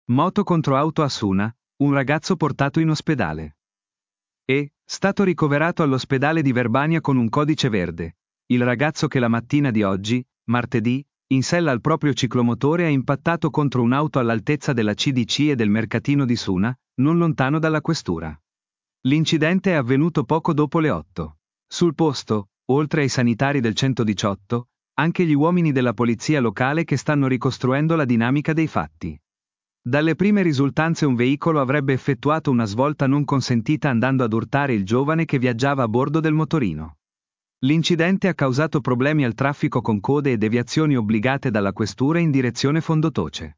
Moto contro auto a Suna, un ragazzo portato in ospedale. Stato ricoverato all'ospedale di Verbania con un codice verde. Il ragazzo che la mattina di oggi, martedì, in sella al proprio ciclomotore ha impattato contro un'auto all'altezza della CDC e del mercatino di Suna, non lontano dalla questura. L'incidente è avvenuto poco dopo le 8. Sul posto, oltre ai sanitari del 118, anche gli uomini della polizia locale che stanno ricostruendo la dinamica dei fatti. Dalle prime risultanze un veicolo avrebbe effettuato una svolta non consentita andando ad urtare il giovane che viaggiava a bordo del motorino. L'incidente ha causato problemi al traffico con code e deviazioni obbligate dalla questura in direzione Fondotoce.